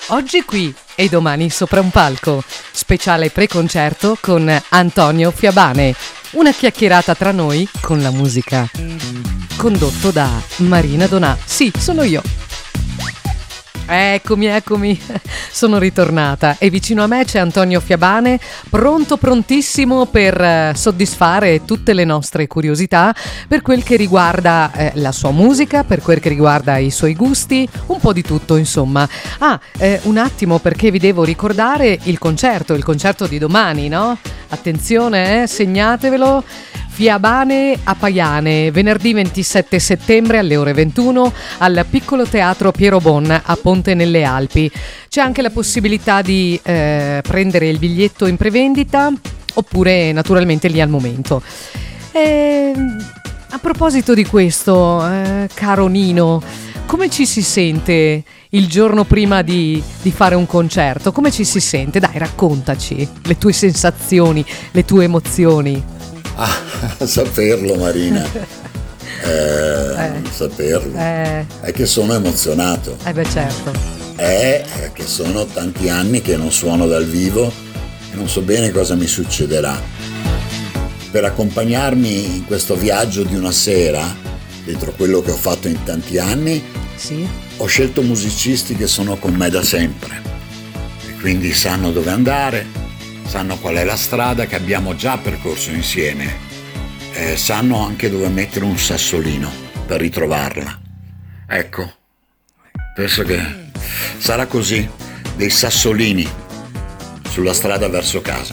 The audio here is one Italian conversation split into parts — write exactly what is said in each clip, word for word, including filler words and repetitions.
Oggi qui e domani sopra un palco. Speciale preconcerto con Antonio Fiabane. Una chiacchierata tra noi con la musica. Condotto da Marina Donà. Sì, sono io. Eccomi, eccomi, sono ritornata e vicino a me c'è Antonio Fiabane, pronto, prontissimo per eh, soddisfare tutte le nostre curiosità per quel che riguarda eh, la sua musica, per quel che riguarda i suoi gusti, un po' di tutto insomma. Ah, eh, un attimo perché vi devo ricordare il concerto, il concerto di domani, no? Attenzione, eh, segnatevelo. Fiabane a Paiane, venerdì ventisette settembre alle ore ventuno al Piccolo Teatro Piero Bon a Ponte nelle Alpi. C'è anche la possibilità di eh, prendere il biglietto in prevendita oppure naturalmente lì al momento. E, a proposito di questo, eh, caro Nino, come ci si sente il giorno prima di, di fare un concerto? Come ci si sente? Dai, raccontaci le tue sensazioni, le tue emozioni. Ah, saperlo Marina, eh, eh, saperlo, eh. È che sono emozionato. Eh beh certo. È che sono tanti anni che non suono dal vivo e non so bene cosa mi succederà. Per accompagnarmi in questo viaggio di una sera, dentro quello che ho fatto in tanti anni, sì. Ho scelto musicisti che sono con me da sempre e quindi sanno dove andare, sanno qual è la strada che abbiamo già percorso insieme, eh, sanno anche dove mettere un sassolino per ritrovarla. Ecco, penso che sarà così, dei sassolini sulla strada verso casa.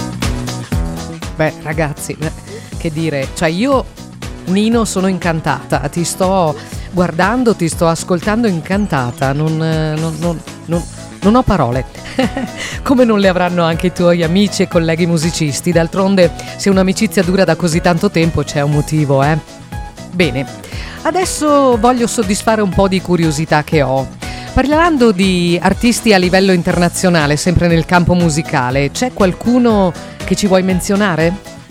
Beh ragazzi, che dire, cioè io Nino sono incantata, ti sto guardando, ti sto ascoltando incantata, non, non, non, non, non ho parole. Come non le avranno anche i tuoi amici e colleghi musicisti. D'altronde, se un'amicizia dura da così tanto tempo c'è un motivo, eh? Bene, adesso voglio soddisfare un po' di curiosità che ho. Parlando di artisti a livello internazionale, sempre nel campo musicale, c'è qualcuno che ci vuoi menzionare?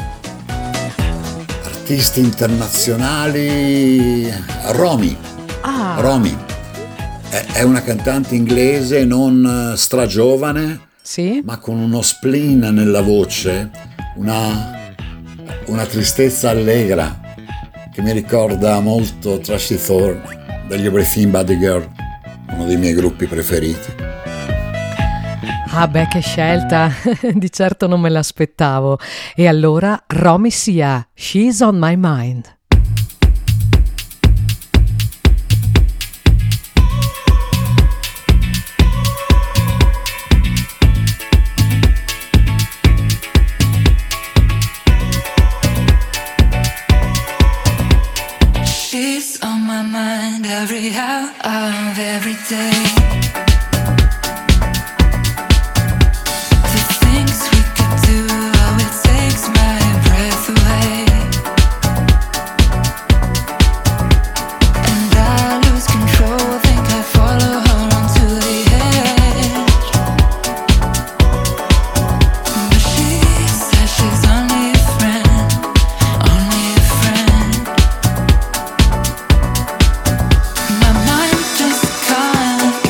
Artisti internazionali... Romy. Ah. Romy. È una cantante inglese non stragiovane, sì? Ma con uno spleen nella voce, una, una tristezza allegra che mi ricorda molto Trashy Thorn degli Everything But The Girl, uno dei miei gruppi preferiti. Ah beh, che scelta, di certo non me l'aspettavo. E allora Romy Sia, She's On My Mind. Every hour of every day. The things we could do, oh, it takes my breath away. And I lose control, think I follow her onto the edge. But she says she's only a friend, only a friend. My mind just can't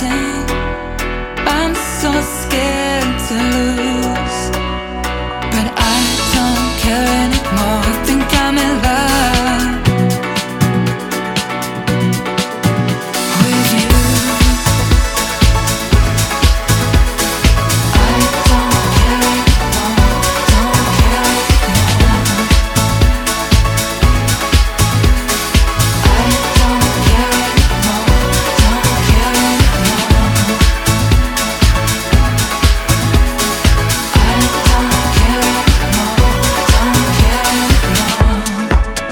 wanting. I'm so scared to lose, but I don't care anymore. Think I'm in love with you. I don't care anymore, don't care anymore. I don't care anymore, don't care anymore. I don't care anymore, don't care anymore.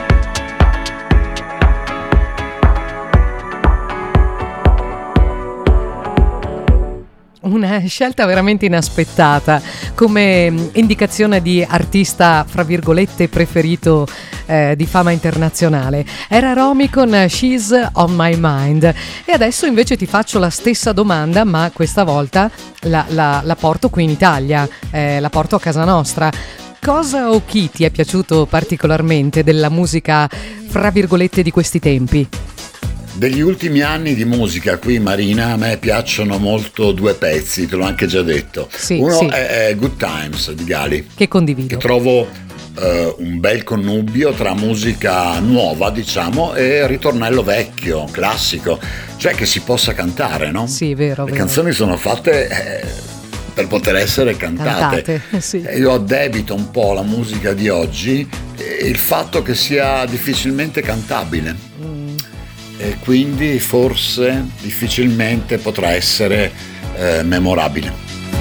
Una scelta veramente inaspettata come mm, indicazione di artista, fra virgolette, preferito eh, di fama internazionale. Era Romy con She's on My Mind. E adesso invece ti faccio la stessa domanda, ma questa volta la, la- la porto qui in Italia, eh, la porto a casa nostra. Cosa o chi ti è piaciuto particolarmente della musica, fra virgolette, di questi tempi? Degli ultimi anni di musica qui, Marina, a me piacciono molto due pezzi, te l'ho anche già detto. Sì, Uno sì. è, è Good Times di Gali, Che condivido. che trovo eh, un bel connubio tra musica nuova, diciamo, e ritornello vecchio, classico, cioè che si possa cantare, no? Sì, vero, Le vero. canzoni sono fatte eh, per poter essere cantate. Cantate, sì. E io addebito un po' alla musica di oggi eh, il fatto che sia difficilmente cantabile. Mm. E quindi forse difficilmente potrà essere eh, memorabile.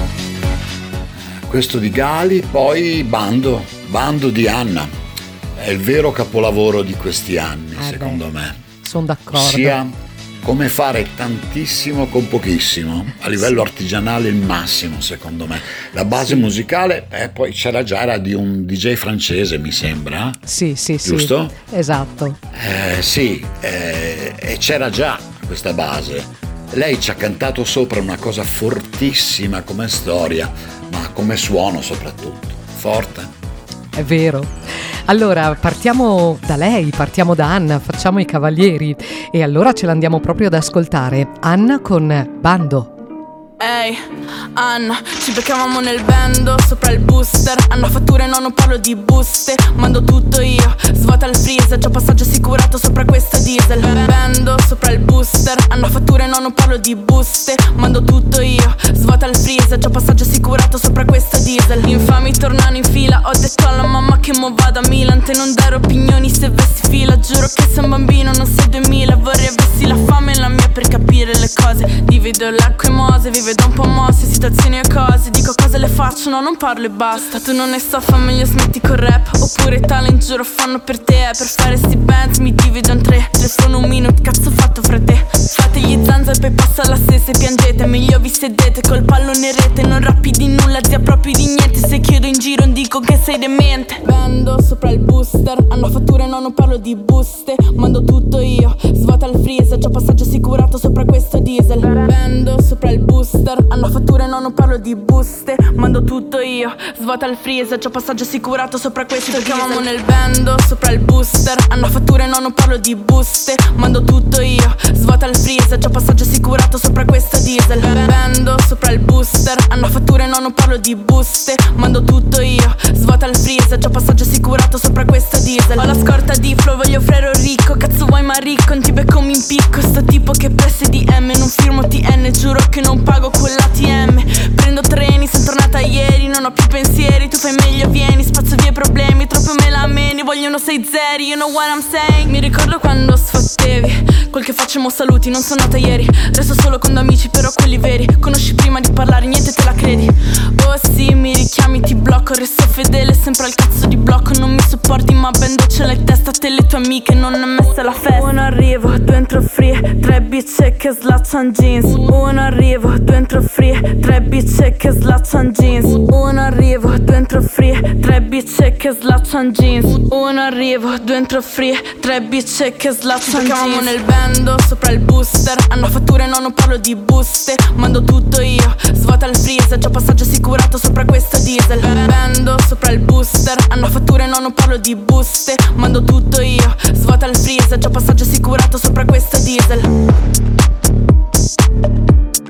Questo di Gali, poi Bando, Bando di Anna, è il vero capolavoro di questi anni, Eh secondo beh, me. Sono d'accordo. Ossia come fare tantissimo con pochissimo, a livello artigianale il massimo, secondo me. La base musicale, eh, poi c'era già, era di un D J francese, mi sembra. Sì, sì, sì. Giusto? Esatto. Eh, sì, eh, e c'era già questa base. Lei ci ha cantato sopra una cosa fortissima come storia, ma come suono soprattutto. Forte. È vero. Allora, partiamo da lei, partiamo da Anna, facciamo i cavalieri. E allora ce l'andiamo proprio ad ascoltare. Anna con Bando. Ehi, Anna, ci beccavamo nel bando, sopra il booster. Anna fatture, no, non parlo di buste. Mando tutto io, svuota il freezer. Già passaggio assicurato sopra questa diesel. Bando, sopra il booster. Anna fatture, no, non parlo di buste. Mando tutto io, svuota il freezer. Già passaggio assicurato sopra questa diesel. Infami tornano in fila, ho detto alla mamma che mo vado a Milan. Te non dare opinioni se vesti fila. Giuro che sei un bambino, non sei duemila. Vorrei avessi la fame e la mia per capire le cose. Divido l'acqua e mose, vive da un po' mosse, situazioni e cose. Dico cose le faccio, no, non parlo e basta. Tu non ne so, fa meglio smetti col rap. Oppure talent, giuro, fanno per te. Per fare sti bands mi divido in tre. Telefono un minuto, cazzo fatto fra te. Fate gli zanza e poi passa la stessa e piangete. Meglio vi sedete col pallone in rete. Non rappi di nulla, zia, proprio di niente. Se chiedo in giro non dico che sei demente. Bando sopra il booster. Hanno fatture, no, non parlo di buste. Mando tutto io, svuota il freezer. Già passaggio assicurato sopra questo diesel. Bando sopra il booster. Hanno fatture, no, non parlo di buste. Mando tutto io, svuota il freezer. Già passaggio assicurato sopra questo diesel. Ci beccavamo nel bando sopra il booster. Hanno fatture, no, non parlo di buste. Mando tutto io, svuota il freezer. Già passaggio assicurato sopra questa diesel. Bando sopra il booster. Hanno fatture, no, non parlo di buste. Mando tutto io, svuota il freezer. Già passaggio assicurato sopra questa diesel. Ho la scorta di flow, voglio frero ricco. Cazzo vuoi ma ricco, non ti becco mi impicco. Sto tipo che presse D M, non firmo T N. Giuro che non pago quell'A T M. Prendo treni, sono tornata ieri. Non ho più pensieri, tu fai meglio vieni. Spazzo via i problemi, troppo me la meni. Vogliono sei zeri, you know what I'm saying. Mi ricordo quando sfottevi. Quel che facciamo saluti, non sono nata ieri. Resto solo con due amici, però quelli veri. Conosci prima di parlare, niente te la credi. Oh sì, mi richiami, ti blocco. Resto fedele, sempre al cazzo di blocco. Non mi sopporti, ma ben doccia in testa. Te le tue amiche, non è messa la festa. Uno arrivo, due entro free. Tre bitch che slaccian jeans. Uno arrivo, due entro free. Tre bitch che slaccian jeans. Uno arrivo, due entro free. Tre bitch che slaccian jeans. Uno arrivo, due entro free. Tre bitch che slaccian jeans. Ci nel bando sopra il booster. Hanno fatture, no, non parlo di buste. Mando tutto io, svuota il freezer. Già passaggio assicurato sopra questa diesel. Bando sopra il booster. Hanno fatture, no, non parlo di buste. Mando tutto io, svuota il freezer. Già passaggio assicurato sopra questa diesel.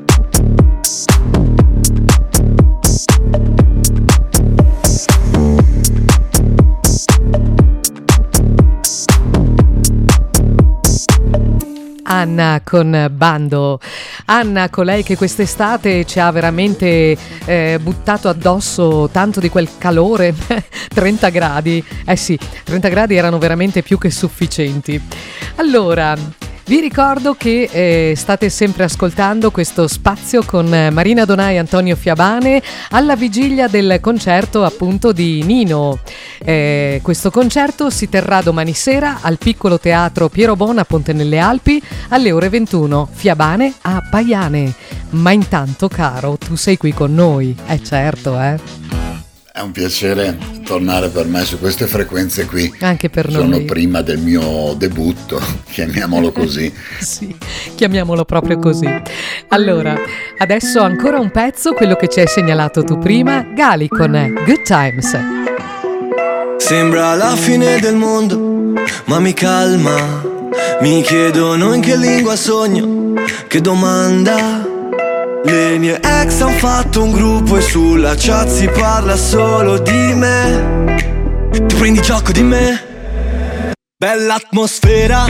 Anna con Bando. Anna, colei che quest'estate ci ha veramente eh, buttato addosso tanto di quel calore, trenta gradi, eh sì, trenta gradi erano veramente più che sufficienti. Allora, vi ricordo che eh, state sempre ascoltando questo spazio con Marina Donà e Antonio Fiabane alla vigilia del concerto appunto di Nino. Eh, questo concerto si terrà domani sera al piccolo teatro Piero Bona a Ponte nelle Alpi alle ore ventuno, Fiabane a Paiane. Ma intanto, caro, tu sei qui con noi, è certo, eh? È un piacere tornare per me su queste frequenze qui. Anche per noi. Sono prima del mio debutto, chiamiamolo così. Sì, chiamiamolo proprio così. Allora, adesso ancora un pezzo, quello che ci hai segnalato tu prima, Gali con Good Times. Sembra la fine del mondo, ma mi calma. Mi chiedono in che lingua sogno, che domanda. Le mie ex han fatto un gruppo e sulla chat si parla solo di me. Ti prendi gioco di me? Bella atmosfera.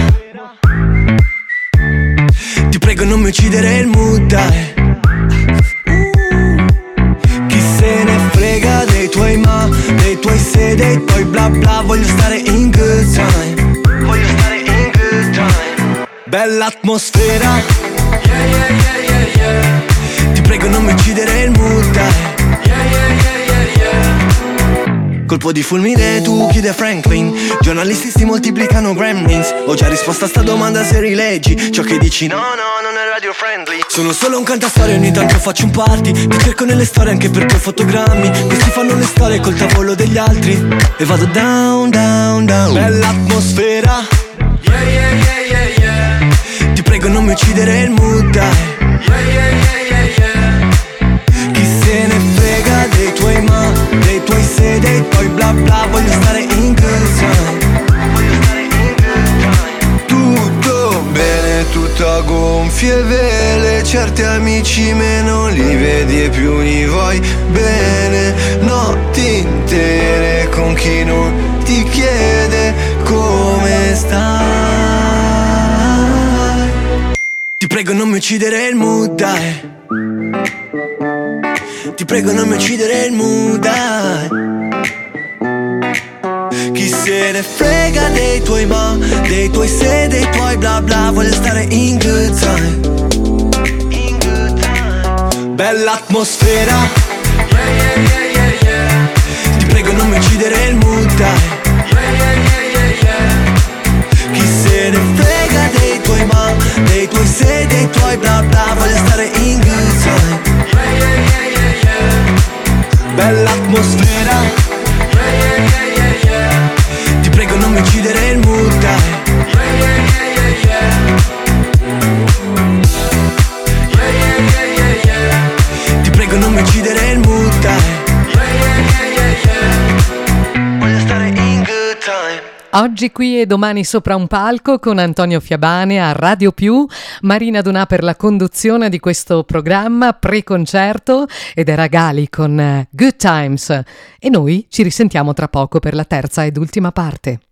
Ti prego non mi uccidere il mood, dai. Chi se ne frega dei tuoi ma, dei tuoi se, dei tuoi bla bla. Voglio stare in good time. Voglio stare in good time. Bella atmosfera. Yeah, yeah, yeah, yeah, yeah. Ti prego non mi uccidere il mood, dai. Yeah, yeah, yeah, yeah, yeah. Colpo di fulmine tu chiedi a Franklin. Giornalisti si moltiplicano gremlins. Ho già risposto a sta domanda se rileggi ciò che dici no, no, non è radio friendly. Sono solo un cantastorie, ogni tanto faccio un party. Ti cerco nelle storie anche perché ho fotogrammi. Questi fanno le storie col tavolo degli altri. E vado down, down, down. Bella atmosfera. Yeah, yeah, yeah, yeah, yeah. Ti prego non mi uccidere il mood, dai. Yeah, yeah, yeah, yeah, yeah. Chi se ne frega dei tuoi ma, dei tuoi se, dei tuoi bla bla. Voglio stare in good time. Voglio stare in good time. Tutto bene, tutto a gonfie vele. Certi amici meno li vedi e più li vuoi bene. Notti intere con chi non ti chiede come stai. Ti prego non mi uccidere il mood, dai. Ti prego non mi uccidere il mood, dai. Chi se ne frega dei tuoi ma, dei tuoi se, dei tuoi bla bla. Voglio stare in good time. In good time. Bella atmosfera. Yeah, yeah, yeah, yeah, yeah. Ti prego non mi uccidere il mood, dai. Yeah, yeah, yeah, yeah, yeah. Chi se ne frega dei tuoi ma, dei tuoi se, dei tuoi bla bla. Voglio stare in good time. Yeah, yeah, yeah, yeah, yeah. Bella atmosfera. Yeah, yeah, yeah, yeah, yeah. Ti prego non mi uccidere il mood, dai. Yeah, yeah, yeah, yeah, yeah. Yeah, yeah, yeah, yeah, yeah. Ti prego non mi uccidere il mood, dai. Yeah, yeah, yeah, yeah, yeah. Voglio stare in good time. Oggi qui e domani sopra un palco con Antonio Fiabane a Radio Più, Marina Donà per la conduzione di questo programma pre-concerto ed era Gali con Good Times. E noi ci risentiamo tra poco per la terza ed ultima parte.